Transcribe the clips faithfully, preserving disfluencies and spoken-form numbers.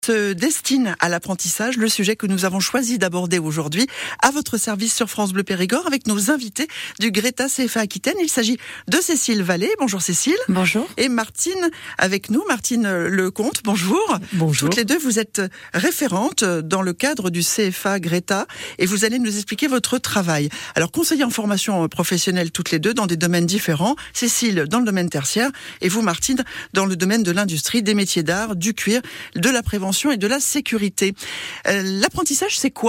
Se destine à l'apprentissage, le sujet que nous avons choisi d'aborder aujourd'hui à votre service sur France Bleu Périgord avec nos invités du Greta C F A Aquitaine. Il s'agit de Cécile Vallée. Bonjour Cécile. Bonjour. Et Martine avec nous, Martine Lecomte. Bonjour. Bonjour. Toutes les deux, vous êtes référentes dans le cadre du C F A Greta et vous allez nous expliquer votre travail. Alors, conseiller en formation professionnelle toutes les deux dans des domaines différents. Cécile dans le domaine tertiaire et vous, Martine, dans le domaine de l'industrie, des métiers d'art, du cuir, de la prévention et de la sécurité. Euh, l'apprentissage, c'est quoi ?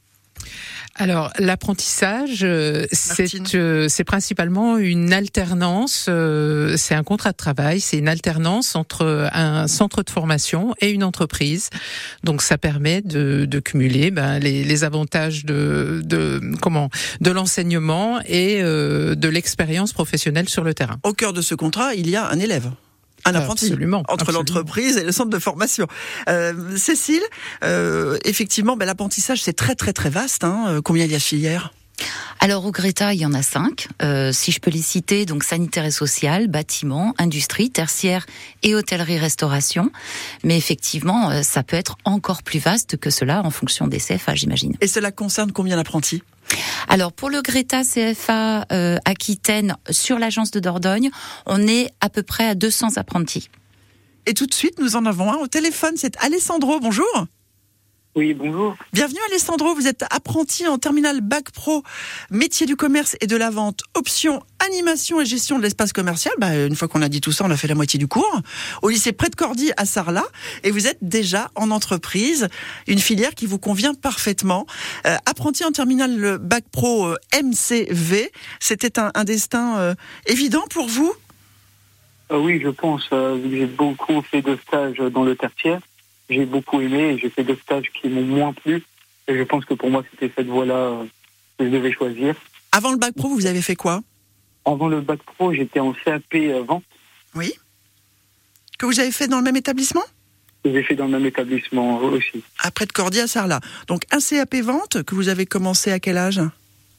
Alors, l'apprentissage, euh, c'est, euh, c'est principalement une alternance, euh, c'est un contrat de travail, c'est une alternance entre un centre de formation et une entreprise. Donc, ça permet de, de cumuler ben, les, les avantages de, de, comment, de l'enseignement et euh, de l'expérience professionnelle sur le terrain. Au cœur de ce contrat, il y a un élève. Un apprenti, absolument, entre absolument. l'entreprise et le centre de formation. Euh, Cécile, euh, effectivement, ben, l'apprentissage, c'est très très très vaste. Hein. Combien il y a de filières ? Alors au Greta, il y en a cinq, euh, si je peux les citer, donc sanitaire et social, bâtiment, industrie, tertiaire et hôtellerie-restauration. Mais effectivement, euh, ça peut être encore plus vaste que cela en fonction des C F A, j'imagine. Et cela concerne combien d'apprentis ? Alors pour le Greta C F A euh, Aquitaine, sur l'agence de Dordogne, on est à peu près à deux cents apprentis. Et tout de suite, nous en avons un au téléphone, c'est Alessandro, bonjour. Oui, bonjour. Bienvenue Alessandro, vous êtes apprenti en terminale Bac Pro, métier du commerce et de la vente, option animation et gestion de l'espace commercial. Bah, une fois qu'on a dit tout ça, on a fait la moitié du cours. Au lycée Près de Cordy à Sarlat, et vous êtes déjà en entreprise, une filière qui vous convient parfaitement. Euh, apprenti en terminale Bac Pro euh, M C V, c'était un, un destin euh, évident pour vous ? euh, Oui, je pense, euh, vu que j'ai beaucoup fait de stages dans le tertiaire. J'ai beaucoup aimé et j'ai fait deux stages qui m'ont moins plu. Et je pense que pour moi, c'était cette voie-là que je devais choisir. Avant le Bac Pro, vous avez fait quoi ? Avant le Bac Pro, j'étais en C A P vente. Oui. Que vous avez fait dans le même établissement ? J'ai fait dans le même établissement aussi. À Près de Cordy à Sarlat. Donc un C A P vente que vous avez commencé à quel âge ?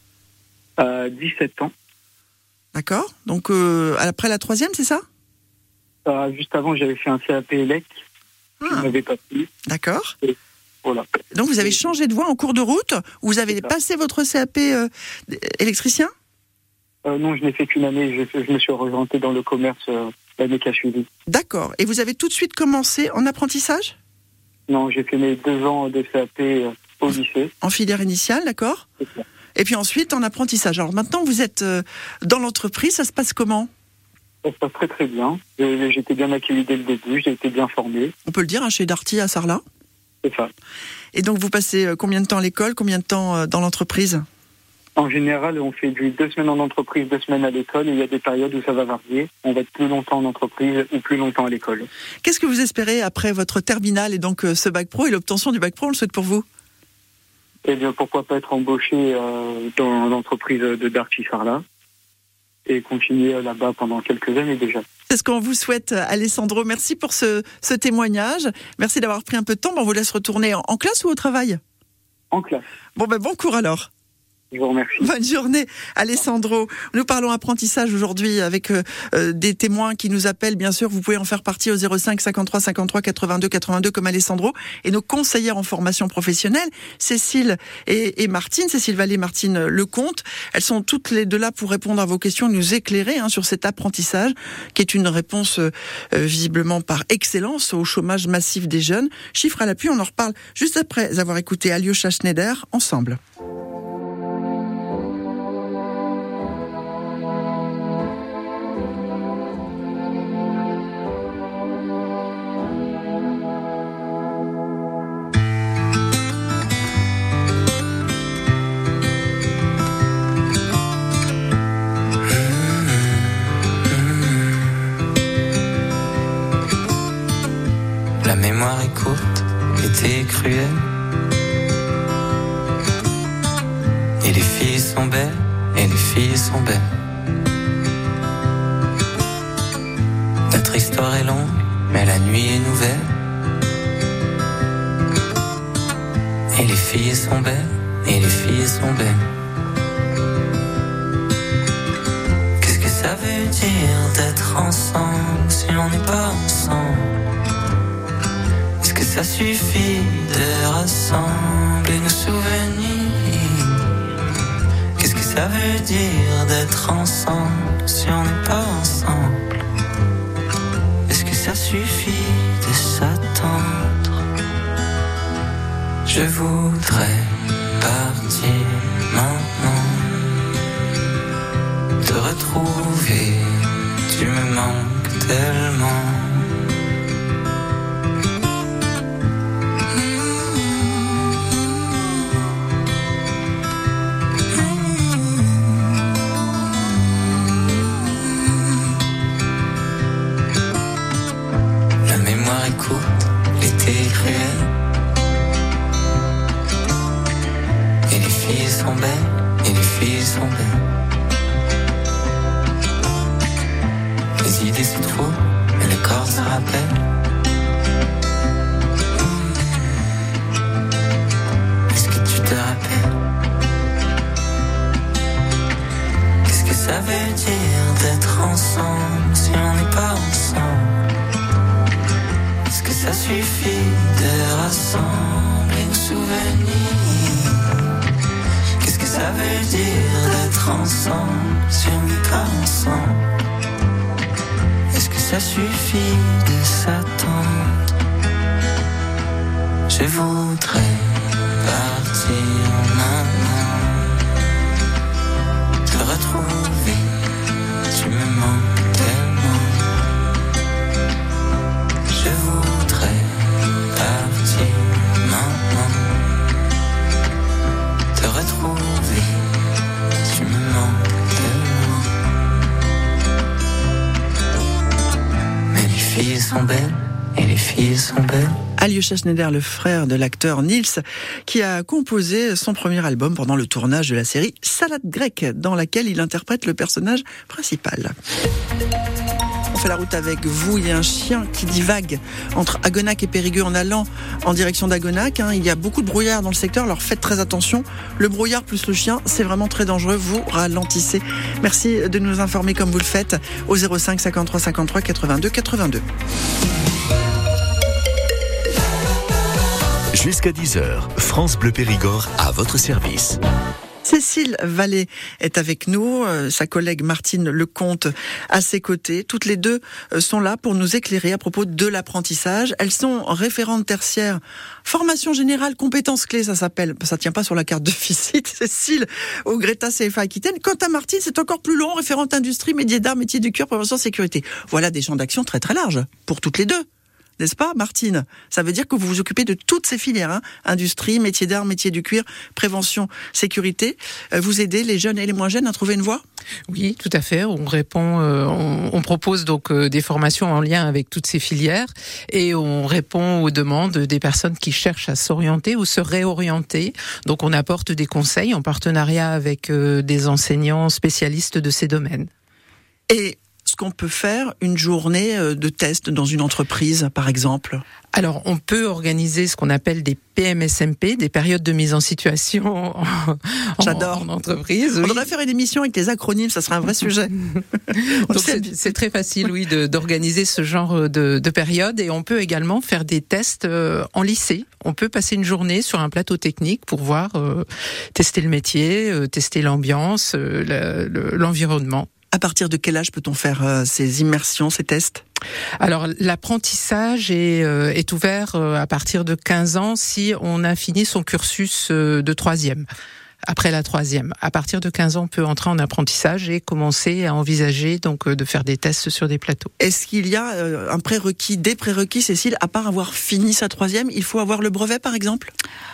À dix-sept ans. D'accord. Donc euh, après la troisième, c'est ça ? euh, Juste avant, j'avais fait un C A P élect. Ah. Je n'avais pas plu. D'accord. Et voilà. Donc vous avez changé de voie en cours de route ? Vous avez passé votre C A P euh, électricien ? euh, Non, je n'ai fait qu'une année. Je, je me suis orienté dans le commerce euh, l'année qui a suivi. D'accord. Et vous avez tout de suite commencé en apprentissage ? Non, j'ai fait mes deux ans de C A P euh, au lycée. En filière initiale, d'accord ? C'est ça. Et puis ensuite en apprentissage. Alors maintenant vous êtes euh, dans l'entreprise, ça se passe comment ? Ça se passe très très bien. J'ai été bien accueilli dès le début, j'ai été bien formé. On peut le dire, hein, chez Darty à Sarlat. C'est ça. Et donc vous passez euh, combien de temps à l'école, combien de temps euh, dans l'entreprise ? En général, on fait du deux semaines en entreprise, deux semaines à l'école. Et il y a des périodes où ça va varier. On va être plus longtemps en entreprise ou plus longtemps à l'école. Qu'est-ce que vous espérez après votre terminale et donc euh, ce Bac Pro et l'obtention du Bac Pro, on le souhaite pour vous ? Eh bien, pourquoi pas être embauché euh, dans l'entreprise de Darty Sarlat et continuer là-bas pendant quelques années déjà. C'est ce qu'on vous souhaite, Alessandro. Merci pour ce, ce témoignage. Merci d'avoir pris un peu de temps. On vous laisse retourner en, en classe ou au travail ? En classe. Bon, ben bon cours alors. Je vous remercie. Bonne journée, Alessandro. Nous parlons apprentissage aujourd'hui avec euh, euh, des témoins qui nous appellent. Bien sûr, vous pouvez en faire partie au zéro cinq cinquante-trois cinquante-trois quatre-vingt-deux quatre-vingt-deux comme Alessandro et nos conseillères en formation professionnelle, Cécile et, et Martine, Cécile Vallée, Martine Lecomte. Elles sont toutes les deux là pour répondre à vos questions, nous éclairer hein, sur cet apprentissage qui est une réponse euh, visiblement par excellence au chômage massif des jeunes. Chiffres à l'appui, on en reparle juste après avoir écouté Alyosha Schneider ensemble. La mémoire est courte, l'été est cruel. Et les filles sont belles, et les filles sont belles. Notre histoire est longue, mais la nuit est nouvelle. Et les filles sont belles, et les filles sont belles. Qu'est-ce que ça veut dire d'être ensemble si on n'est pas ensemble? ça suffit de rassembler nos souvenirs? Qu'est-ce que ça veut dire d'être ensemble si on n'est pas ensemble? Est-ce que ça suffit de s'attendre? Je voudrais partir maintenant, te retrouver, tu me manques tellement. La mémoire est courte, l'été est cruel, et les filles sont belles, et les filles sont belles. Les idées c'est trop, mais le corps se rappelle. Est-ce que tu te rappelles? Qu'est-ce que ça veut dire d'être ensemble si on n'est pas ensemble? Est-ce que ça suffit de rassembler nos souvenirs? Qu'est-ce que ça veut dire d'être ensemble si on n'est pas ensemble? Est-ce que ça suffit de s'attendre? Je voudrais partir maintenant, te retrouver, tu me manques tellement. Je voudrais partir maintenant, te retrouver, tu me manques tellement. Mais les filles sont belles, et les filles sont belles. Alyosha Schneider, le frère de l'acteur Nils, qui a composé son premier album pendant le tournage de la série Salade grecque, dans laquelle il interprète le personnage principal. On fait la route avec vous. Il y a un chien qui divague entre Agonac et Périgueux en allant en direction d'Agonac. Il y a beaucoup de brouillard dans le secteur, alors faites très attention. Le brouillard plus le chien, c'est vraiment très dangereux. Vous ralentissez. Merci de nous informer comme vous le faites au zéro cinq cinquante-trois cinquante-trois quatre-vingt-deux quatre-vingt-deux. Jusqu'à dix heures, France Bleu Périgord à votre service. Cécile Vallée est avec nous, euh, sa collègue Martine Lecomte à ses côtés. Toutes les deux euh, sont là pour nous éclairer à propos de l'apprentissage. Elles sont référentes tertiaires, formation générale, compétences clés, ça s'appelle. Ça tient pas sur la carte de visite, Cécile, au Greta C F A Aquitaine. Quant à Martine, c'est encore plus long, référente industrie, métier d'art, métier du cuir, prévention, sécurité. Voilà des champs d'action très très larges pour toutes les deux. N'est-ce pas, Martine? Ça veut dire que vous vous occupez de toutes ces filières, hein, industrie, métier d'art, métier du cuir, prévention, sécurité. Euh, vous aidez les jeunes et les moins jeunes à trouver une voie? Oui, tout à fait. On répond, euh, on, on propose donc euh, des formations en lien avec toutes ces filières et on répond aux demandes des personnes qui cherchent à s'orienter ou se réorienter. Donc, on apporte des conseils en partenariat avec euh, des enseignants spécialistes de ces domaines. Et ce qu'on peut faire une journée de test dans une entreprise, par exemple? Alors, on peut organiser ce qu'on appelle des P M S M P, des périodes de mise en situation en, J'adore. en entreprise. On oui. devrait faire une émission avec les acronymes, ça serait un vrai sujet. Donc c'est, c'est très facile, oui, de, d'organiser ce genre de, de période. Et on peut également faire des tests euh, en lycée. On peut passer une journée sur un plateau technique pour voir, euh, tester le métier, euh, tester l'ambiance, euh, le, le, l'environnement. À partir de quel âge peut-on faire euh, ces immersions, ces tests? Alors, l'apprentissage est, euh, est ouvert euh, à partir de quinze ans si on a fini son cursus euh, de troisième. Après la troisième. À partir de quinze ans, on peut entrer en apprentissage et commencer à envisager donc euh, de faire des tests sur des plateaux. Est-ce qu'il y a euh, un prérequis, des prérequis, Cécile, à part avoir fini sa troisième, il faut avoir le brevet, par exemple?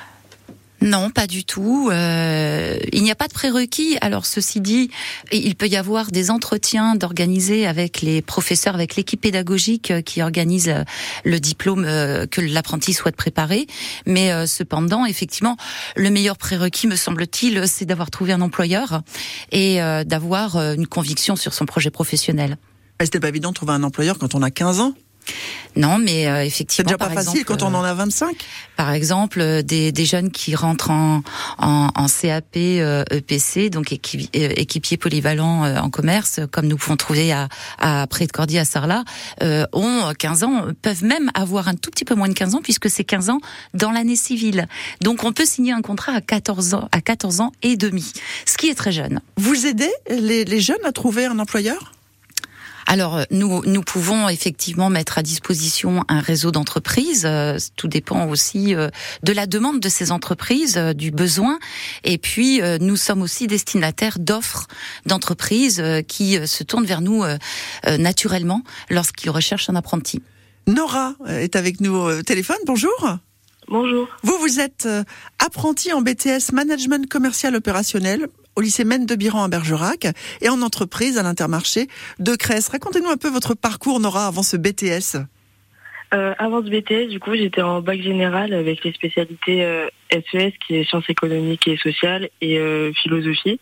Non, pas du tout. Euh, il n'y a pas de prérequis. Alors, ceci dit, il peut y avoir des entretiens d'organiser avec les professeurs, avec l'équipe pédagogique qui organise le diplôme que l'apprenti souhaite préparer. Mais euh, cependant, effectivement, le meilleur prérequis, me semble-t-il, c'est d'avoir trouvé un employeur et euh, d'avoir une conviction sur son projet professionnel. C'était pas évident de trouver un employeur quand on a quinze ans? Non, mais euh, effectivement, c'est déjà pas par facile exemple, quand on en a vingt-cinq. Par exemple, euh, des, des jeunes qui rentrent en, en, en C A P euh, E P C, donc équipi, euh, équipier polyvalent euh, en commerce, comme nous pouvons trouver à, à près de Cordy à Sarlat, euh, ont quinze ans, peuvent même avoir un tout petit peu moins de quinze ans, puisque c'est quinze ans dans l'année civile. Donc on peut signer un contrat à quatorze ans, à quatorze ans et demi, ce qui est très jeune. Vous aidez les, les jeunes à trouver un employeur ? Alors, nous, nous pouvons effectivement mettre à disposition un réseau d'entreprises. Euh, tout dépend aussi euh, de la demande de ces entreprises, euh, du besoin. Et puis, euh, nous sommes aussi destinataires d'offres d'entreprises euh, qui euh, se tournent vers nous euh, euh, naturellement lorsqu'ils recherchent un apprenti. Nora est avec nous au téléphone. Bonjour. Bonjour. Vous, vous êtes euh, apprentie en B T S Management Commercial Opérationnel au lycée Maine de Biran à Bergerac et en entreprise à l'Intermarché de Crest. Racontez-nous un peu votre parcours, Nora, avant ce B T S. Euh, avant ce B T S, du coup, j'étais en bac général avec les spécialités euh, S E S, qui est sciences économiques et sociales, et euh, philosophie.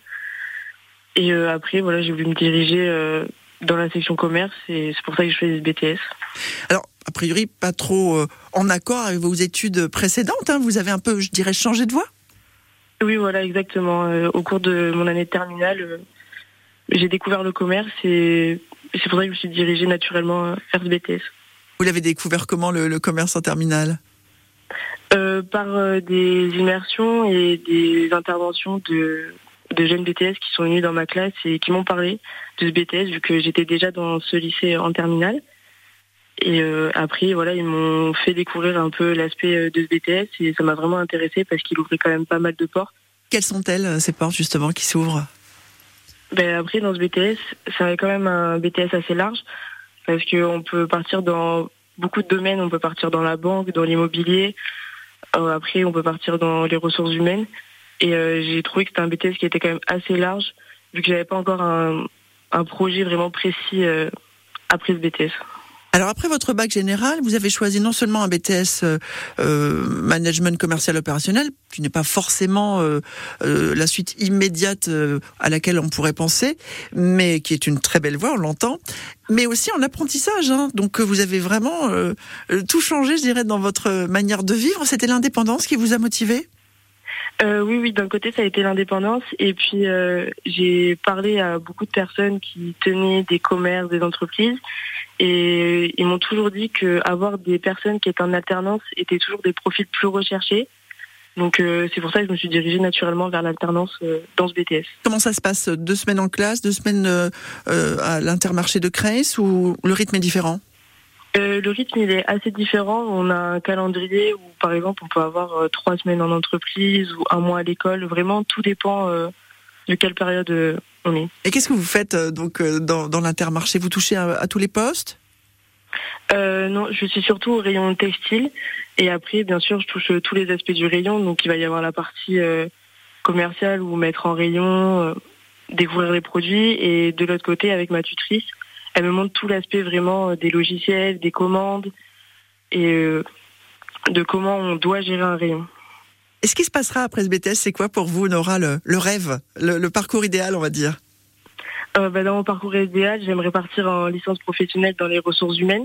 Et euh, après, voilà, j'ai voulu me diriger euh, dans la section commerce, et c'est pour ça que je fais ce B T S. Alors, a priori, pas trop euh, en accord avec vos études précédentes, hein. Vous avez un peu, je dirais, changé de voie ? Oui, voilà, exactement. Euh, au cours de mon année de terminale, euh, j'ai découvert le commerce et c'est pour ça que je me suis dirigée naturellement vers ce B T S. Vous l'avez découvert comment, le, le commerce en terminale ? euh, Par euh, des immersions et des interventions de, de jeunes B T S qui sont venus dans ma classe et qui m'ont parlé de ce B T S, vu que j'étais déjà dans ce lycée en terminale. Et euh, après, voilà, ils m'ont fait découvrir un peu l'aspect de ce B T S et ça m'a vraiment intéressée parce qu'il ouvrait quand même pas mal de portes. Quelles sont-elles, ces portes, justement, qui s'ouvrent ? Ben après, dans ce B T S, c'est quand même un B T S assez large parce qu'on peut partir dans beaucoup de domaines. On peut partir dans la banque, dans l'immobilier. Euh, après, on peut partir dans les ressources humaines. Et euh, j'ai trouvé que c'était un B T S qui était quand même assez large vu que j'avais pas encore un, un projet vraiment précis euh, après ce B T S. Alors après votre bac général, vous avez choisi non seulement un B T S euh, euh, management commercial opérationnel, qui n'est pas forcément euh, euh, la suite immédiate euh, à laquelle on pourrait penser, mais qui est une très belle voie, on l'entend, mais aussi en apprentissage. Hein. Donc vous avez vraiment euh, tout changé, je dirais, dans votre manière de vivre. C'était l'indépendance qui vous a motivé ? Euh, oui, oui, d'un côté, ça a été l'indépendance. Et puis, euh, j'ai parlé à beaucoup de personnes qui tenaient des commerces, des entreprises. Et ils m'ont toujours dit qu'avoir des personnes qui étaient en alternance étaient toujours des profils plus recherchés. Donc, euh, c'est pour ça que je me suis dirigée naturellement vers l'alternance euh, dans ce B T S. Comment ça se passe ? Deux semaines en classe, deux semaines euh, euh, à l'Intermarché de Crest, ou le rythme est différent ? Euh, le rythme, il est assez différent. On a un calendrier où, par exemple, on peut avoir euh, trois semaines en entreprise ou un mois à l'école. Vraiment, tout dépend euh, de quelle période euh, on est. Et qu'est-ce que vous faites euh, donc euh, dans, dans l'Intermarché ? Vous touchez à, à tous les postes ? euh, Non, je suis surtout au rayon textile. Et après, bien sûr, je touche tous les aspects du rayon. Donc, il va y avoir la partie euh, commerciale où mettre en rayon, euh, découvrir les produits. Et de l'autre côté, avec ma tutrice, elle me montre tout l'aspect vraiment des logiciels, des commandes et euh, de comment on doit gérer un rayon. Et ce qui se passera après ce B T S, c'est quoi pour vous, Nora, le, le rêve, le, le parcours idéal, on va dire ? euh, bah, Dans mon parcours idéal, j'aimerais partir en licence professionnelle dans les ressources humaines.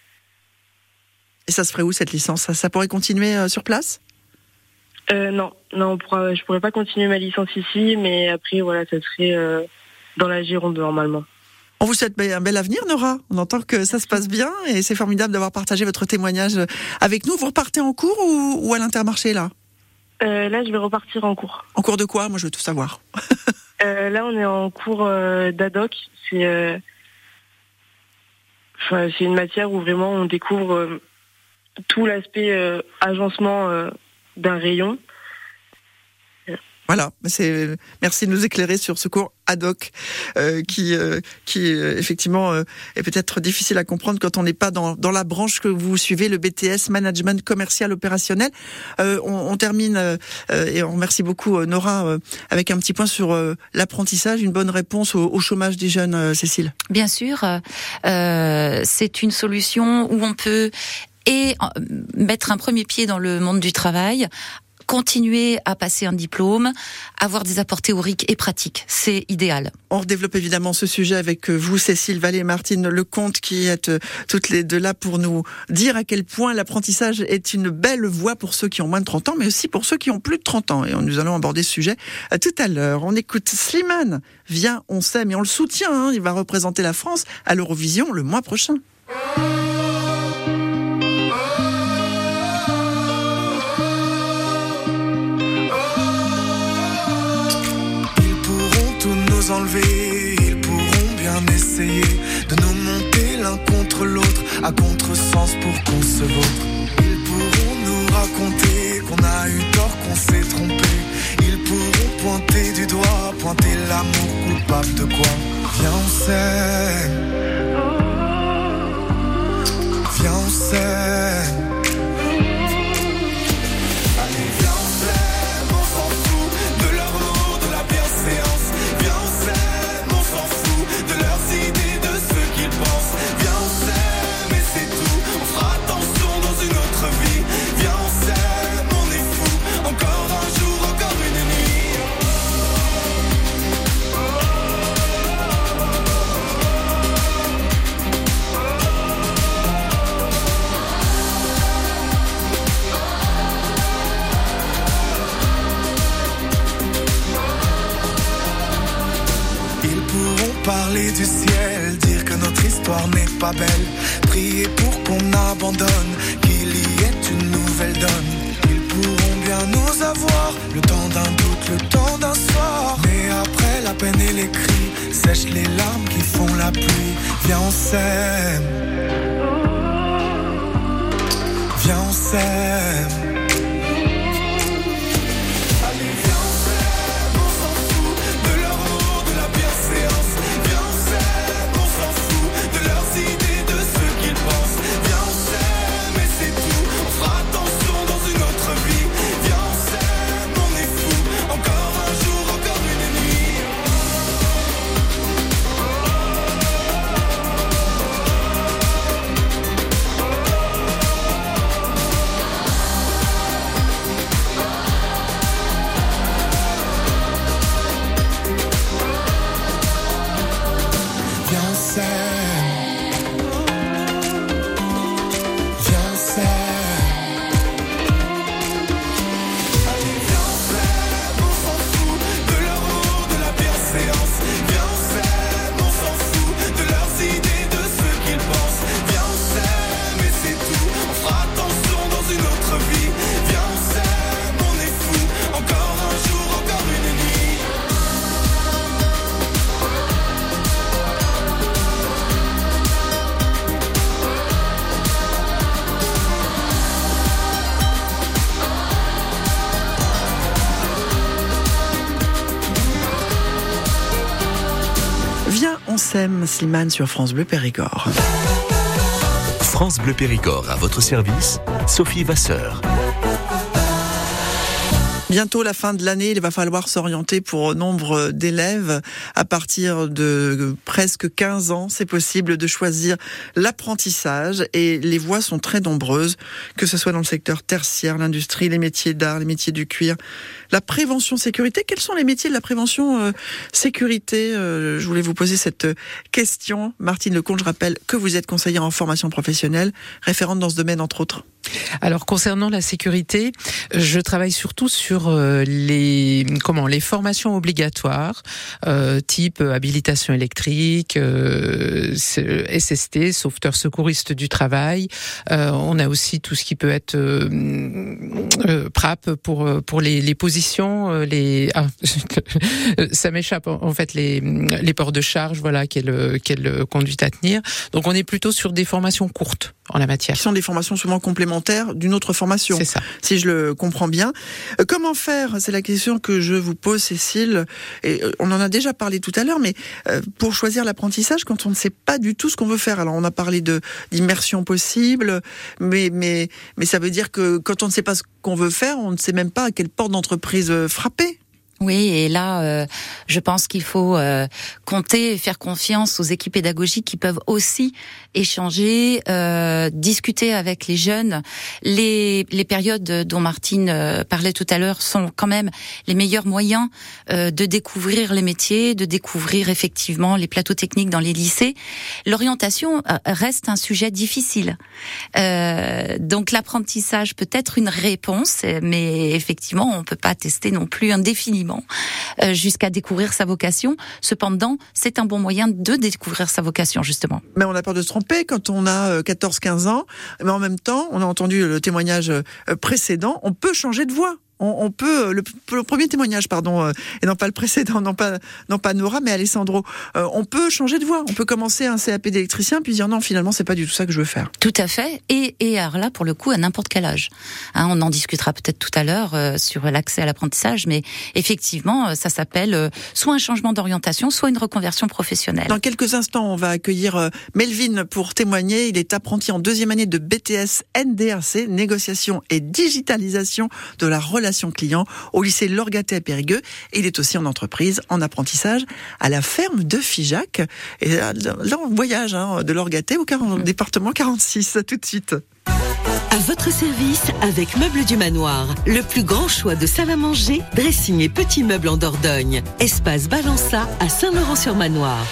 Et ça se ferait où, cette licence ? ça, ça pourrait continuer euh, sur place ? euh, Non, non, on pourra, je pourrais pas continuer ma licence ici, mais après, voilà, ça serait euh, dans la Gironde, normalement. On vous souhaite un bel avenir, Nora. On entend que ça se passe bien et c'est formidable d'avoir partagé votre témoignage avec nous. Vous repartez en cours ou, ou à l'Intermarché, là ? euh, Là, je vais repartir en cours. En cours de quoi ? Moi, je veux tout savoir. euh, là, on est en cours euh, d'A D O C. C'est, euh, enfin, c'est une matière où vraiment on découvre euh, tout l'aspect euh, agencement euh, d'un rayon. Voilà, c'est merci de nous éclairer sur ce cours ad hoc euh, qui euh, qui euh, effectivement euh, est peut-être difficile à comprendre quand on n'est pas dans dans la branche que vous suivez, le B T S Management Commercial Opérationnel. Euh, on, on termine euh, et on remercie beaucoup euh, Nora euh, avec un petit point sur euh, l'apprentissage, une bonne réponse au, au chômage des jeunes, euh, Cécile. Bien sûr, euh, c'est une solution où on peut et mettre un premier pied dans le monde du travail, continuer à passer un diplôme, avoir des apports théoriques et pratiques. C'est idéal. On redéveloppe évidemment ce sujet avec vous, Cécile Vallée et Martine Lecomte, qui êtes toutes les deux là pour nous dire à quel point l'apprentissage est une belle voie pour ceux qui ont moins de trente ans, mais aussi pour ceux qui ont plus de trente ans. Et nous allons aborder ce sujet tout à l'heure. On écoute Slimane, Viens, on s'aime, et on le soutient. Hein, il va représenter la France à l'Eurovision le mois prochain. Enlever, ils pourront bien essayer de nous monter l'un contre l'autre à contresens pour qu'on se vautre. Ils pourront nous raconter qu'on a eu tort, qu'on s'est trompé. Ils pourront pointer du doigt, pointer l'amour coupable de quoi. Viens on s'aime, viens on s'aime. Parler du ciel, dire que notre histoire n'est pas belle, prier pour qu'on abandonne, qu'il y ait une nouvelle donne. Ils pourront bien nous avoir, le temps d'un doute, le temps d'un soir. Mais après la peine et les cris, sèchent les larmes qui font la pluie. Viens on s'aime, viens on s'aime. Sème Slimane sur France Bleu Périgord. France Bleu Périgord à votre service, Sophie Vasseur. Bientôt la fin de l'année, il va falloir s'orienter pour nombre d'élèves. À partir de presque quinze ans, c'est possible de choisir l'apprentissage et les voies sont très nombreuses, que ce soit dans le secteur tertiaire, l'industrie, les métiers d'art, les métiers du cuir, la prévention sécurité. Quels sont les métiers de la prévention euh, sécurité euh, Je voulais vous poser cette question. Martine Lecomte, je rappelle que vous êtes conseillère en formation professionnelle, référente dans ce domaine entre autres. Alors concernant la sécurité, je travaille surtout sur euh, les comment les formations obligatoires, euh, type habilitation électrique, euh, S S T, sauveteur secouriste du travail. Euh, on a aussi tout ce qui peut être euh, euh, P R A P pour pour les, les positions, euh, les ah, ça m'échappe en fait les les ports de charge, voilà quelle quelle conduite à tenir. Donc on est plutôt sur des formations courtes en la matière. Qui sont des formations souvent complémentaires d'une autre formation. C'est ça. Si je le comprends bien. Euh, comment faire ? C'est la question que je vous pose, Cécile. Et euh, on en a déjà parlé tout à l'heure, mais euh, pour choisir l'apprentissage, quand on ne sait pas du tout ce qu'on veut faire. Alors, on a parlé de d'immersion possible, mais mais mais ça veut dire que quand on ne sait pas ce qu'on veut faire, on ne sait même pas à quelle porte d'entreprise frapper. Oui, et là, euh, je pense qu'il faut euh, compter et faire confiance aux équipes pédagogiques qui peuvent aussi échanger, euh, discuter avec les jeunes. Les, les périodes dont Martine euh, parlait tout à l'heure sont quand même les meilleurs moyens euh, de découvrir les métiers, de découvrir effectivement les plateaux techniques dans les lycées. L'orientation reste un sujet difficile. Euh, donc l'apprentissage peut être une réponse, mais effectivement, on peut pas tester non plus indéfiniment jusqu'à découvrir sa vocation. Cependant, c'est un bon moyen de découvrir sa vocation, justement. Mais on a peur de se tromper quand on a quatorze quinze ans. Mais en même temps, on a entendu le témoignage précédent, on peut changer de voie. On, on peut le, le premier témoignage, pardon, euh, et non pas le précédent, non pas non pas Nora, mais Alessandro. Euh, on peut changer de voie. On peut commencer un C A P d'électricien, puis dire non, finalement, c'est pas du tout ça que je veux faire. Tout à fait. Et et alors là, pour le coup, à n'importe quel âge. Hein, on en discutera peut-être tout à l'heure euh, sur l'accès à l'apprentissage, mais effectivement, ça s'appelle euh, soit un changement d'orientation, soit une reconversion professionnelle. Dans quelques instants, on va accueillir euh, Melvin pour témoigner. Il est apprenti en deuxième année de B T S N D R C, négociation et digitalisation de la relation client au lycée Lorgaté à Périgueux. Et il est aussi en entreprise, en apprentissage à la ferme de Figeac. Et là, on voyage hein, de Lorgaté au quarante, département quarante-six. À tout de suite. À votre service avec Meubles du Manoir. Le plus grand choix de salle à manger, dressing et petits meubles en Dordogne. Espace Balança à Saint-Laurent-sur-Manoir.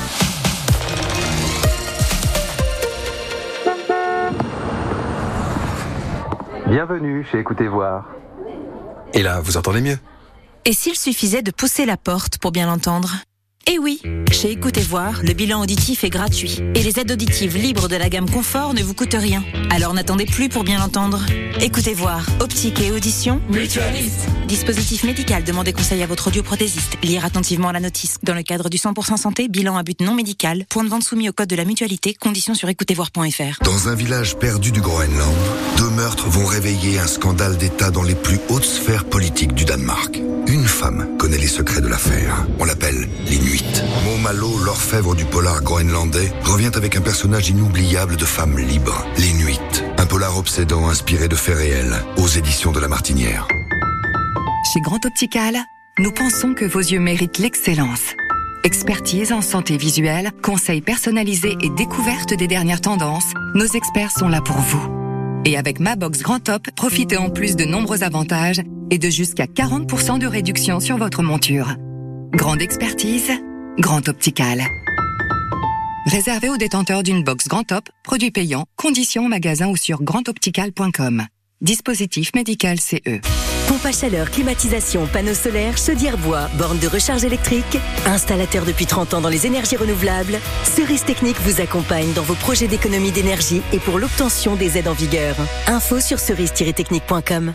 Bienvenue chez Écoutez Voir. Et là, vous entendez mieux? Et s'il suffisait de pousser la porte pour bien l'entendre? Eh oui, chez Écoutez Voir, le bilan auditif est gratuit. Et les aides auditives libres de la gamme Confort ne vous coûtent rien. Alors n'attendez plus pour bien l'entendre. Écoutez Voir, optique et audition, mutualiste. Dispositif médical, demandez conseil à votre audioprothésiste. Lire attentivement la notice. Dans le cadre du cent pour cent santé, bilan à but non médical. Point de vente soumis au code de la mutualité. Conditions sur écoutez voir point f r. Dans un village perdu du Groenland, deux meurtres vont réveiller un scandale d'État dans les plus hautes sphères politiques du Danemark. Une femme connaît les secrets de l'affaire. On l'appelle l'Inuit. Maud Malo, l'orfèvre du polar groenlandais, revient avec un personnage inoubliable de femme libre, l'Inuit. Un polar obsédant inspiré de faits réels, aux éditions de La Martinière. Chez Grand Optical, nous pensons que vos yeux méritent l'excellence. Expertise en santé visuelle, conseils personnalisés et découverte des dernières tendances, nos experts sont là pour vous. Et avec Ma Box Grand Top, profitez en plus de nombreux avantages et de jusqu'à quarante pour cent de réduction sur votre monture. Grande expertise, Grand Optical. Réservé aux détenteurs d'une box Grand Top, produit payant, conditions au magasin ou sur grand optical point com. Dispositif médical C E. Pompe à chaleur, climatisation, panneaux solaires, chaudière bois, borne de recharge électrique, installateur depuis trente ans dans les énergies renouvelables, Cerise Technique vous accompagne dans vos projets d'économie d'énergie et pour l'obtention des aides en vigueur. Info sur cerise tiret technique point com.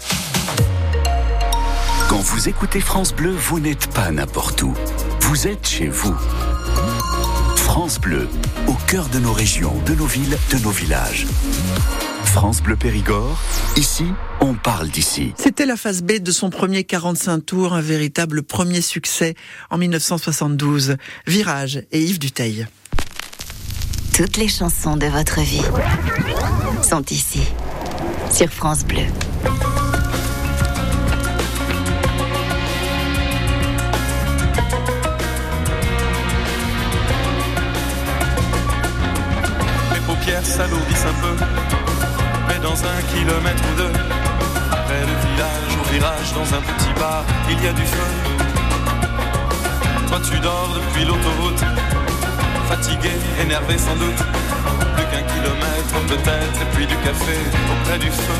Quand vous écoutez France Bleu, vous n'êtes pas n'importe où. Vous êtes chez vous. France Bleu, au cœur de nos régions, de nos villes, de nos villages. France Bleu Périgord, ici, on parle d'ici. C'était la phase B de son premier quarante-cinq tours, un véritable premier succès en dix-neuf cent soixante-douze. Virage et Yves Duteil. Toutes les chansons de votre vie sont ici, sur France Bleu. Pierre s'alourdissent un peu, mais dans un kilomètre ou deux, près du village, au virage, dans un petit bar, il y a du feu. Toi tu dors depuis l'autoroute, fatigué, énervé sans doute, plus qu'un kilomètre peut-être, et puis du café auprès du feu.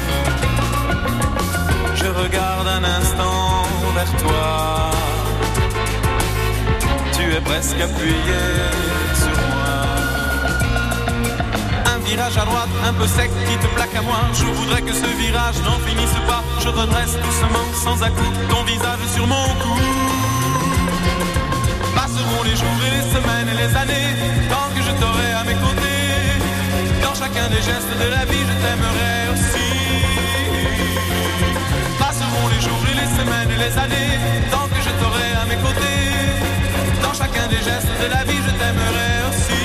Je regarde un instant vers toi, tu es presque appuyé sur moi. Virage à droite, un peu sec, qui te plaque à moi. Je voudrais que ce virage n'en finisse pas. Je redresse doucement, sans à-coups, ton visage sur mon cou. Passeront les jours et les semaines et les années, tant que je t'aurai à mes côtés. Dans chacun des gestes de la vie, je t'aimerai aussi. Passeront les jours et les semaines et les années, tant que je t'aurai à mes côtés. Dans chacun des gestes de la vie, je t'aimerai aussi.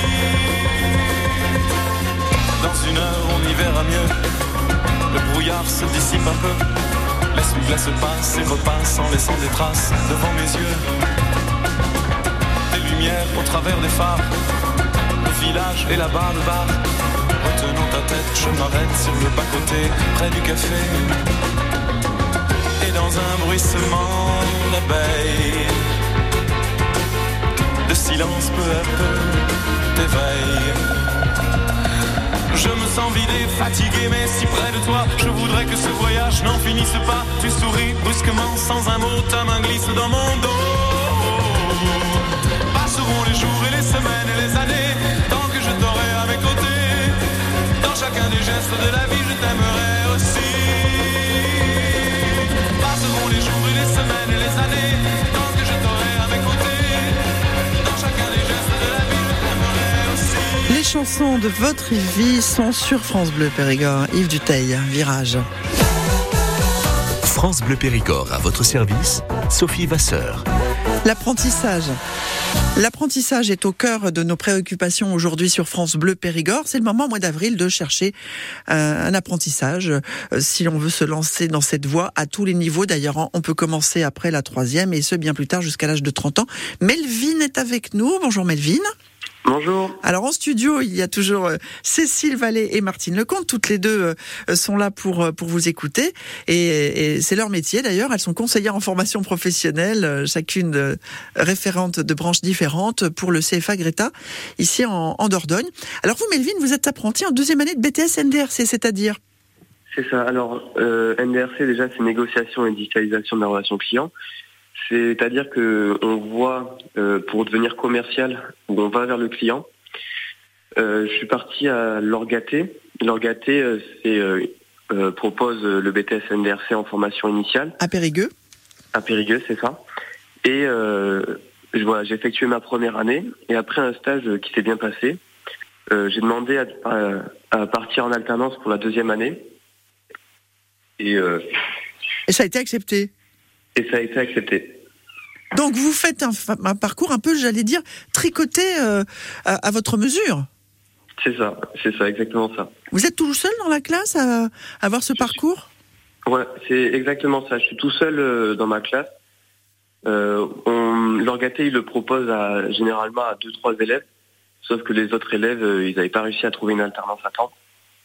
Dans une heure on y verra mieux, le brouillard se dissipe un peu, Les soufflets se passent et repassent en laissant des traces devant mes yeux. Des lumières au travers des phares, le village et là-bas le bar. Retenant ta tête, je m'arrête sur le bas-côté, près du café. Et dans un bruissement d'abeilles, de silence peu à peu t'éveille. Je me sens vidé, fatigué, mais si près de toi. Je voudrais que ce voyage n'en finisse pas. Tu souris brusquement, sans un mot, ta main glisse dans mon dos. Passeront les jours et les semaines et les années, tant que je t'aurai à mes côtés. Dans chacun des gestes de la vie, je t'aimerai aussi. Passeront les jours et les semaines et les années, tant que je t'aurai à mes côtés. Dans chacun des gestes de la vie, je t'aimerai aussi. Les chansons de votre vie sont sur France Bleu Périgord. Yves Duteil, Virage. France Bleu Périgord à votre service, Sophie Vasseur. L'apprentissage. L'apprentissage est au cœur de nos préoccupations aujourd'hui sur France Bleu Périgord. C'est le moment, au mois d'avril, de chercher euh, un apprentissage. Euh, si l'on veut se lancer dans cette voie à tous les niveaux, d'ailleurs, on peut commencer après la troisième et ce, bien plus tard, jusqu'à l'âge de trente ans. Melvin est avec nous. Bonjour Melvin. Bonjour. Alors en studio, il y a toujours euh, Cécile Vallée et Martine Lecomte. Toutes les deux euh, sont là pour euh, pour vous écouter. Et, et c'est leur métier d'ailleurs. Elles sont conseillères en formation professionnelle, euh, chacune euh, référente de branches différentes pour le C F A Greta, ici en, en Dordogne. Alors vous, Melvin, vous êtes apprentie en deuxième année de B T S N D R C, c'est-à-dire ? C'est ça. Alors, euh, N D R C, déjà, c'est négociation et digitalisation de la relation client. C'est-à-dire que on voit, euh, pour devenir commercial, où on va vers le client. Euh, je suis parti à l'Orgaté. L'Orgaté, euh, c'est, euh, euh, propose le B T S N D R C en formation initiale. À Périgueux. À Périgueux, c'est ça. Et euh, je, voilà, j'ai effectué ma première année. Et après un stage qui s'est bien passé, euh, j'ai demandé à, à, à partir en alternance pour la deuxième année. Et, euh, et ça a été accepté. Et ça a été accepté. Donc vous faites un, un parcours un peu, j'allais dire, tricoté euh, à, à votre mesure. C'est ça, c'est ça, exactement ça. Vous êtes tout seul dans la classe à, à avoir ce je parcours ? suis... Ouais, c'est exactement ça. Je suis tout seul euh, dans ma classe. Euh, on, l'Orgaté, il le propose à, généralement à deux, trois élèves. Sauf que les autres élèves, euh, ils n'avaient pas réussi à trouver une alternance à temps.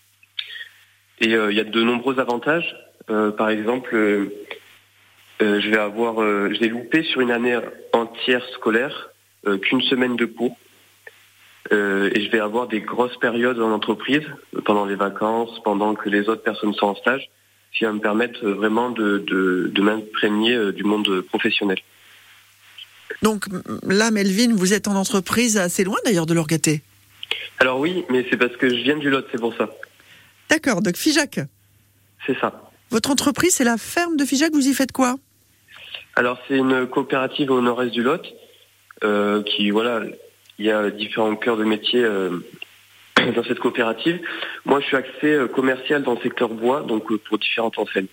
Et il euh, y a de nombreux avantages. Euh, par exemple... Euh, Euh, je vais avoir, euh, je vais louper sur une année entière scolaire euh, qu'une semaine de cours, euh, et je vais avoir des grosses périodes en entreprise pendant les vacances, pendant que les autres personnes sont en stage, qui va me permettre vraiment de, de, de m'imprégner euh, du monde professionnel. Donc là, Melvin, vous êtes en entreprise assez loin d'ailleurs de l'Orgaté. Alors oui, mais c'est parce que je viens du Lot, c'est pour ça. D'accord, donc Figeac. C'est ça. Votre entreprise, c'est la ferme de Figeac, vous y faites quoi ? Alors c'est une coopérative au nord-est du Lot, euh, qui, voilà, il y a différents cœurs de métier euh, dans cette coopérative. Moi je suis axé euh, commercial dans le secteur bois, donc euh, pour différentes enseignes.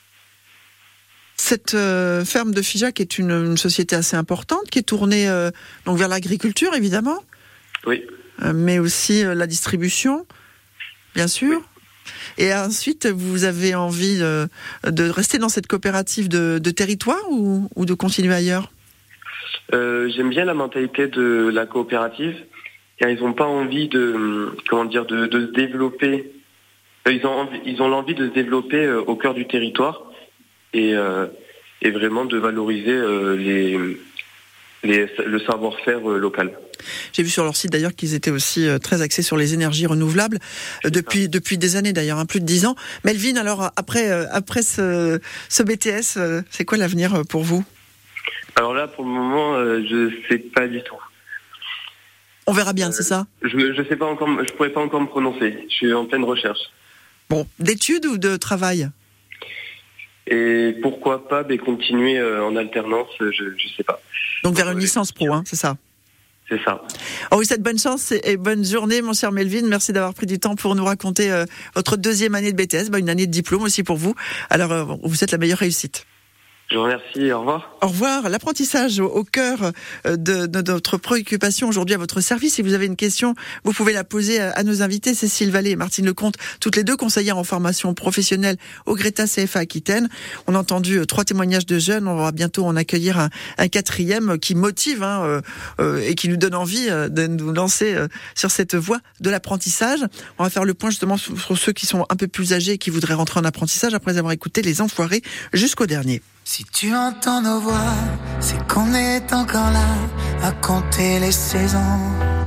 Cette euh, ferme de Figeac est une, une société assez importante, qui est tournée euh, donc vers l'agriculture évidemment. Oui. Euh, mais aussi euh, la distribution, bien sûr. Oui. Et ensuite, vous avez envie de, de rester dans cette coopérative de, de territoire ou, ou de continuer ailleurs ? euh, J'aime bien la mentalité de la coopérative, car ils n'ont pas envie de, comment dire, de, de se développer. Ils ont, envie, ils ont l'envie de se développer euh, au cœur du territoire et, euh, et vraiment de valoriser euh, les, les, le savoir-faire euh, local. J'ai vu sur leur site d'ailleurs qu'ils étaient aussi très axés sur les énergies renouvelables depuis depuis des années d'ailleurs, hein, plus de dix ans. Melvin, alors après après ce, ce B T S, c'est quoi l'avenir pour vous ? Alors là, pour le moment, euh, je sais pas du tout. On verra bien, euh, c'est ça ? Je je sais pas encore, je pourrais pas encore me prononcer. Je suis en pleine recherche. Bon, d'études ou de travail ? Et pourquoi pas ben, continuer euh, en alternance, je je sais pas. Donc vers une licence pro, hein, c'est ça ? C'est ça. On vous souhaite bonne chance et bonne journée, mon cher Melvin. Merci d'avoir pris du temps pour nous raconter euh, votre deuxième année de B T S, bah, une année de diplôme aussi pour vous. Alors, euh, vous souhaite la meilleure réussite. Je vous remercie, au revoir. Au revoir. L'apprentissage au cœur de, de notre préoccupation aujourd'hui à votre service. Si vous avez une question, vous pouvez la poser à, à nos invités, Cécile Vallée et Martine Lecomte, toutes les deux conseillères en formation professionnelle au Greta C F A Aquitaine. On a entendu trois témoignages de jeunes, on va bientôt en accueillir un, un quatrième qui motive hein, euh, euh, et qui nous donne envie euh, de nous lancer euh, sur cette voie de l'apprentissage. On va faire le point justement sur, sur ceux qui sont un peu plus âgés et qui voudraient rentrer en apprentissage après avoir écouté Les Enfoirés jusqu'au dernier. Si tu entends nos voix, c'est qu'on est encore là à compter les saisons.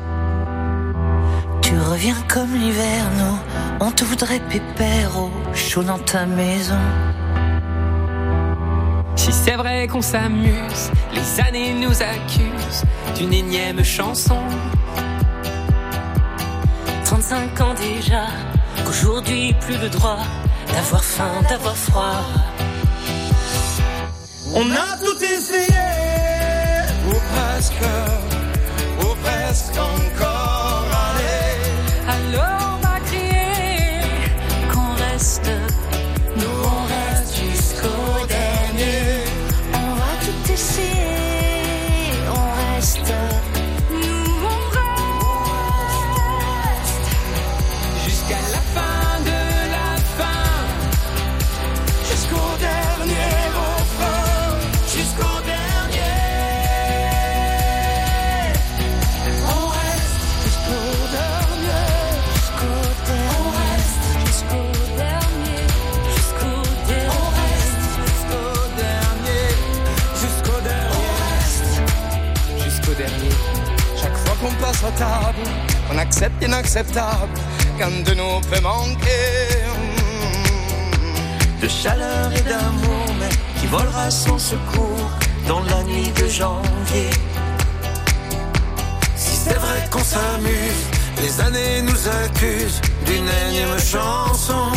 Tu reviens comme l'hiver, nous, on te voudrait pépère au chaud dans ta maison. Si c'est vrai qu'on s'amuse, les années nous accusent d'une énième chanson. trente-cinq ans déjà, qu'aujourd'hui plus le droit d'avoir faim, d'avoir froid. On a tout essayé, ou presque, ou presque encore, allez. Alors on va crier qu'on reste, nous on reste jusqu'au dernier. On va tout essayer, on reste, nous on reste, jusqu'à la fin de la fin, jusqu'au dernier refrain. Jusqu'au dernier, on reste jusqu'au dernier, jusqu'au dernier, on reste jusqu'au dernier, jusqu'au dernier, on reste jusqu'au dernier, jusqu'au dernier, on reste jusqu'au dernier. Chaque fois qu'on passe à table, on accepte l'inacceptable, qu'un de nous peut manquer de chaleur et d'amour, mais qui volera sans secours dans la nuit de janvier. Si c'est vrai qu'on s'amuse, les années nous accusent d'une énième chanson.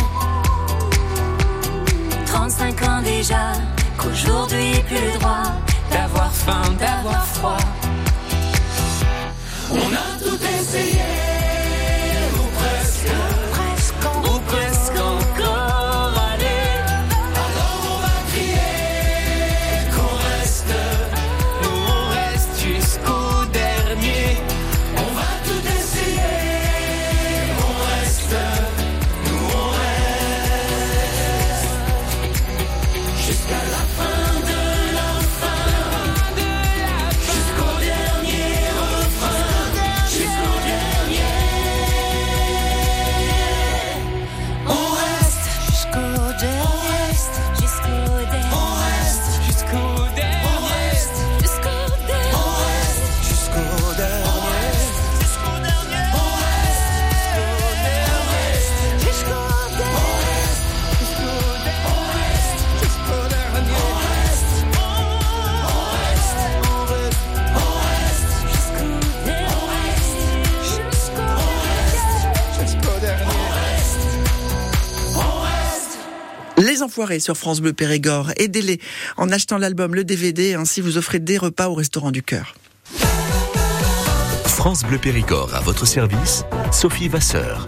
trente-cinq ans déjà, qu'aujourd'hui plus le droit d'avoir faim, d'avoir froid. On a tout essayé, ou presque, presque, ou presque encore. Les Enfoirés sur France Bleu Périgord. Aidez-les en achetant l'album, le D V D, ainsi vous offrez des repas au Restaurant du Cœur. France Bleu Périgord à votre service, Sophie Vasseur.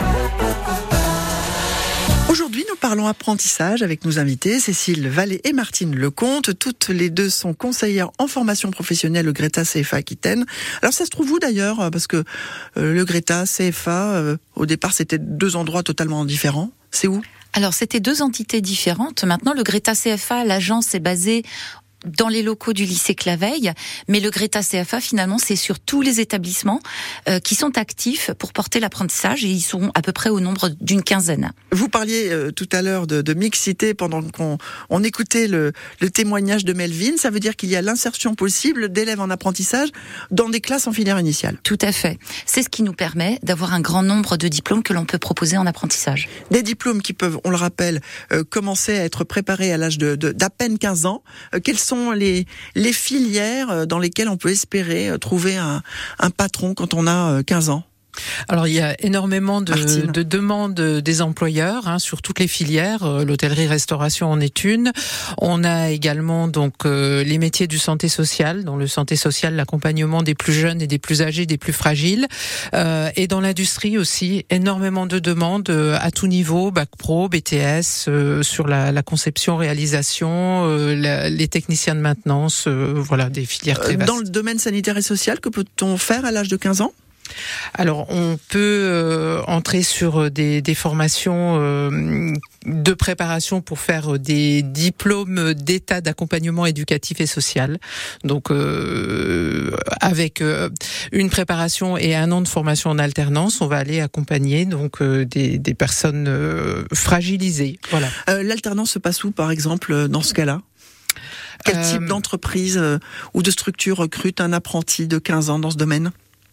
Aujourd'hui, nous parlons apprentissage avec nos invités, Cécile Vallée et Martine Lecomte. Toutes les deux sont conseillères en formation professionnelle au Greta C F A Aquitaine. Alors ça se trouve où d'ailleurs? Parce que euh, le Greta C F A, euh, au départ, c'était deux endroits totalement différents. C'est où? Alors, c'était deux entités différentes. Maintenant, le Greta C F A, l'agence est basée dans les locaux du lycée Claveille, mais le Greta C F A, finalement, c'est sur tous les établissements euh, qui sont actifs pour porter l'apprentissage, et ils sont à peu près au nombre d'une quinzaine. Vous parliez euh, tout à l'heure de, de mixité pendant qu'on on écoutait le, le témoignage de Melvin. Ça veut dire qu'il y a l'insertion possible d'élèves en apprentissage dans des classes en filière initiale. Tout à fait. C'est ce qui nous permet d'avoir un grand nombre de diplômes que l'on peut proposer en apprentissage. Des diplômes qui peuvent, on le rappelle, euh, commencer à être préparés à l'âge de, de, d'à peine quinze ans. Euh, quels sont les, les filières dans lesquelles on peut espérer trouver un, un patron quand on a quinze ans? Alors il y a énormément de, de demandes des employeurs hein, sur toutes les filières. L'hôtellerie-restauration en est une. On a également donc euh, les métiers du santé sociale, dans le santé social, l'accompagnement des plus jeunes et des plus âgés, des plus fragiles. Euh, et dans l'industrie aussi, énormément de demandes euh, à tout niveau, bac pro, B T S, euh, sur la, la conception, réalisation, euh, la, les techniciens de maintenance, euh, voilà, des filières très vastes. Dans le domaine sanitaire et social, que peut-on faire à l'âge de quinze ans ? Alors, on peut euh, entrer sur des, des formations euh, de préparation pour faire des diplômes d'état d'accompagnement éducatif et social. Donc, euh, avec euh, une préparation et un an de formation en alternance, on va aller accompagner donc euh, des, des personnes euh, fragilisées. Voilà. Euh, l'alternance se passe où, par exemple, dans ce cas-là ? Quel euh, type d'entreprise euh, ou de structure recrute un apprenti de quinze ans dans ce domaine ?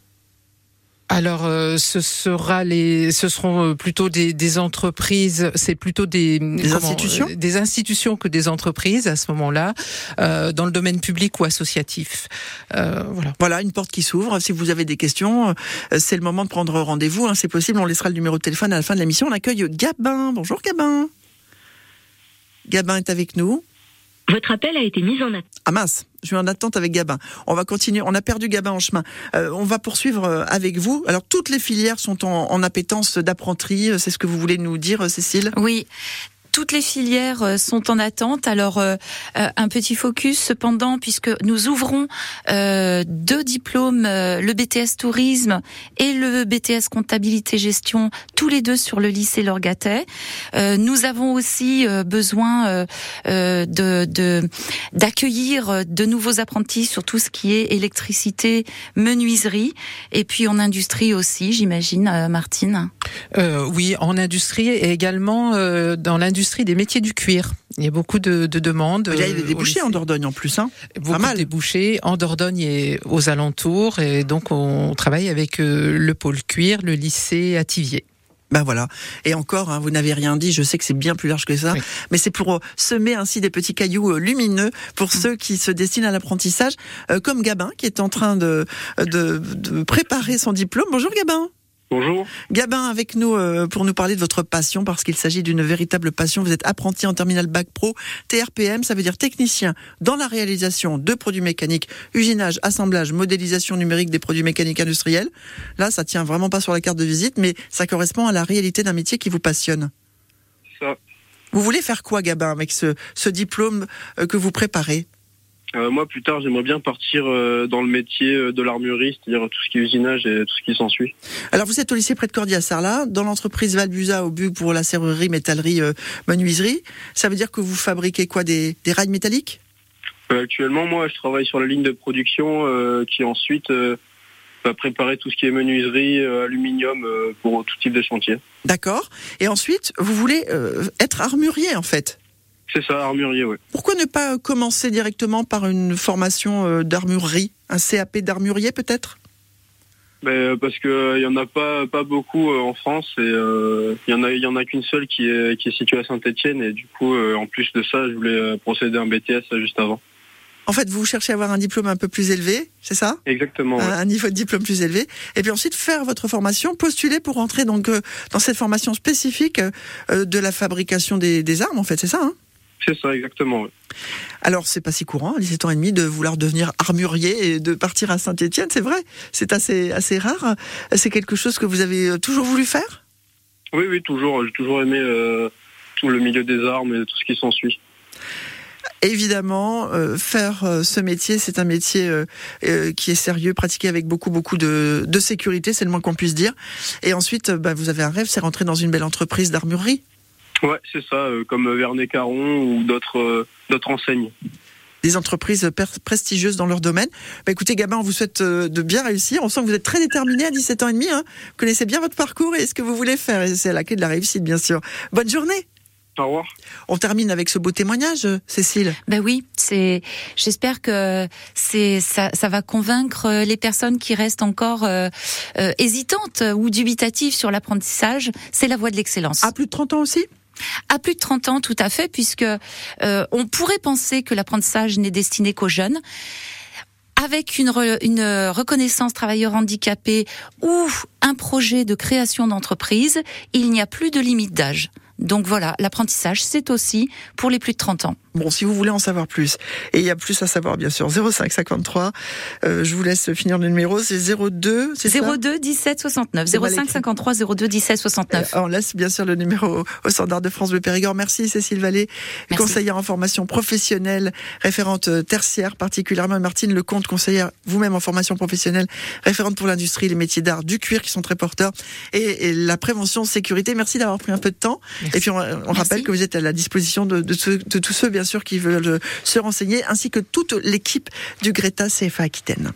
Alors, euh, ce sera les, ce seront plutôt des, des entreprises, c'est plutôt des, des comment, institutions, euh, des institutions que des entreprises à ce moment-là, euh, dans le domaine public ou associatif. Euh, voilà. Voilà, une porte qui s'ouvre. Si vous avez des questions, euh, c'est le moment de prendre rendez-vous. Hein, c'est possible. On laissera le numéro de téléphone à la fin de l'émission. On accueille Gabin. Bonjour Gabin. Gabin est avec nous. Votre appel a été mis en attente. Ah mince, je suis en attente avec Gabin. On va continuer, on a perdu Gabin en chemin. Euh, on va poursuivre avec vous. Alors, toutes les filières sont en, en appétence d'apprenti. C'est ce que vous voulez nous dire, Cécile ? Oui. Toutes les filières sont en attente. Alors, euh, un petit focus cependant, puisque nous ouvrons euh, deux diplômes, euh, le B T S tourisme et le B T S comptabilité gestion, tous les deux sur le lycée Lorgatet. Euh, nous avons aussi euh, besoin euh, euh, de, de d'accueillir de nouveaux apprentis sur tout ce qui est électricité, menuiserie, et puis en industrie aussi, j'imagine, euh, Martine. Euh, oui, en industrie et également euh, dans l'industrie des métiers du cuir. Il y a beaucoup de, de demandes. Il y a des débouchés en Dordogne en plus, hein. Beaucoup Pas mal. de débouchés en Dordogne et aux alentours, et donc on travaille avec euh, le pôle cuir, le lycée à Thiviers. Ben voilà. Et encore, hein, vous n'avez rien dit, je sais que c'est bien plus large que ça, oui. mais c'est pour semer ainsi des petits cailloux lumineux pour mmh. ceux qui se destinent à l'apprentissage, euh, comme Gabin, qui est en train de, de, de préparer son diplôme. Bonjour Gabin. Bonjour. Gabin avec nous euh, pour nous parler de votre passion, parce qu'il s'agit d'une véritable passion. Vous êtes apprenti en terminale bac pro, T R P M, ça veut dire technicien dans la réalisation de produits mécaniques, usinage, assemblage, modélisation numérique des produits mécaniques industriels. Là, ça tient vraiment pas sur la carte de visite, mais ça correspond à la réalité d'un métier qui vous passionne. Ça. Vous voulez faire quoi, Gabin, avec ce, ce diplôme euh, que vous préparez ? Euh, moi, plus tard, j'aimerais bien partir euh, dans le métier euh, de l'armurerie, c'est-à-dire tout ce qui est usinage et tout ce qui s'ensuit. Alors, vous êtes au lycée près de Cordier à Sarlat, dans l'entreprise Valbusa au but pour la serrurerie, métallerie, euh, menuiserie. Ça veut dire que vous fabriquez quoi, des, des rails métalliques ? euh, Actuellement, moi, je travaille sur la ligne de production euh, qui ensuite euh, va préparer tout ce qui est menuiserie, euh, aluminium euh, pour tout type de chantier. D'accord. Et ensuite, vous voulez euh, être armurier, en fait ? C'est ça, armurier, oui. Pourquoi ne pas commencer directement par une formation d'armurerie, un C A P d'armurier peut-être ? Ben, parce qu'il euh, n'y en a pas, pas beaucoup euh, en France, et il euh, y en a, y en a qu'une seule qui est, qui est située à Saint-Étienne, et du coup, euh, en plus de ça, je voulais euh, procéder à un B T S juste avant. En fait, vous cherchez à avoir un diplôme un peu plus élevé, c'est ça ? Exactement. Un, ouais. un niveau de diplôme plus élevé. Et puis ensuite, faire votre formation, postuler pour rentrer donc, euh, dans cette formation spécifique euh, de la fabrication des, des armes, en fait, c'est ça, hein ? C'est ça, exactement. Oui. Alors, c'est pas si courant, à dix-sept ans et demi, de vouloir devenir armurier et de partir à Saint-Étienne, c'est vrai. C'est assez, assez rare. C'est quelque chose que vous avez toujours voulu faire ? Oui, oui, toujours. J'ai toujours aimé euh, tout le milieu des armes et tout ce qui s'ensuit. Évidemment, euh, faire euh, ce métier, c'est un métier euh, euh, qui est sérieux, pratiqué avec beaucoup, beaucoup de, de sécurité, c'est le moins qu'on puisse dire. Et ensuite, euh, bah, vous avez un rêve, c'est rentrer dans une belle entreprise d'armurerie. Ouais, c'est ça, euh, comme Vernet-Caron ou d'autres, euh, d'autres enseignes. Des entreprises per- prestigieuses dans leur domaine. Bah écoutez, Gabin, on vous souhaite euh, de bien réussir. On sent que vous êtes très déterminé à dix-sept ans et demi. Hein. Vous connaissez bien votre parcours et ce que vous voulez faire. Et c'est la clé de la réussite, bien sûr. Bonne journée. Au revoir. On termine avec ce beau témoignage, Cécile. Ben oui, c'est. J'espère que c'est ça, ça va convaincre les personnes qui restent encore euh, euh, hésitantes ou dubitatives sur l'apprentissage. C'est la voie de l'excellence. À plus de trente ans aussi ? À plus de trente ans, tout à fait, puisque euh, on pourrait penser que l'apprentissage n'est destiné qu'aux jeunes. avec une, re, une reconnaissance travailleur handicapé ou un projet de création d'entreprise, il n'y a plus de limite d'âge. Donc voilà, l'apprentissage, c'est aussi pour les plus de trente ans. Bon, si vous voulez en savoir plus, et il y a plus à savoir bien sûr, zéro cinq cinquante-trois, euh, je vous laisse finir le numéro, c'est zéro deux, c'est ça ? zéro deux dix-sept soixante-neuf, zéro cinq cinquante-trois zéro deux dix-sept soixante-neuf. Euh, on laisse bien sûr le numéro au, au standard de France Bleu Périgord. Merci Cécile Vallée, Merci. conseillère en formation professionnelle, référente tertiaire particulièrement, Martine Lecomte, conseillère vous-même en formation professionnelle, référente pour l'industrie, les métiers d'art, du cuir qui sont très porteurs, et, et la prévention, sécurité. Merci d'avoir pris un peu de temps. Merci. Et puis on, on rappelle que vous êtes à la disposition de, de, ceux, de tous ceux bien sûr qui veulent se renseigner, ainsi que toute l'équipe du Greta C F A Aquitaine.